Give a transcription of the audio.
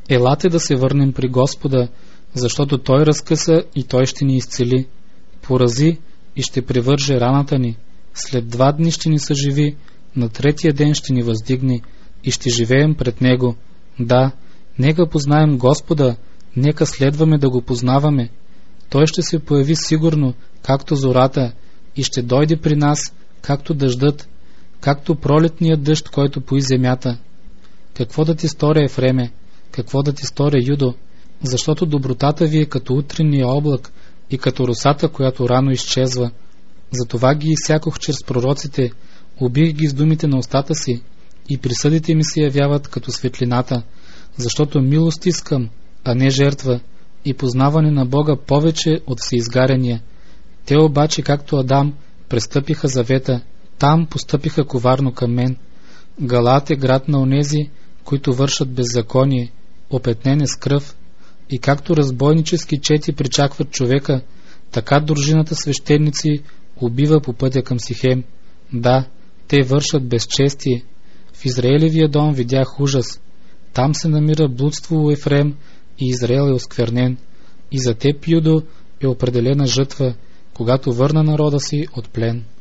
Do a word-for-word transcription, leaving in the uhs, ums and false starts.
Елате да се върнем при Господа, защото Той разкъса и Той ще ни изцели, порази и ще привърже раната ни. След два дни ще ни съживи, на третия ден ще ни въздигне и ще живеем пред Него. Да, нека познаем Господа, нека следваме да го познаваме. Той ще се появи сигурно, както зората, и ще дойде при нас, както дъждът, както пролетният дъжд, който пои земята. Какво да ти сторя, Ефреме? Какво да ти сторя, Юдо? Защото добротата ви е като утренния облак и като росата, която рано изчезва. Затова ги изсякох чрез пророците, убих ги с думите на устата си, и присъдите ми се явяват като светлината, защото милост искам, а не жертва, и познаване на Бога повече от всеизгаряния. Те обаче, както Адам, престъпиха завета, там постъпиха коварно към мен. Галаат е град на онези, които вършат беззаконие, опетнен е с кръв, и както разбойнически чети причакват човека, така дружината свещеници убива по пътя към Сихем. Да, те вършат безчестие. В Израелевия дом видях ужас. Там се намира блудство у Ефрем и Израел е осквернен. И за теб, Юдо, е определена жътва, когато върна народа си от плен.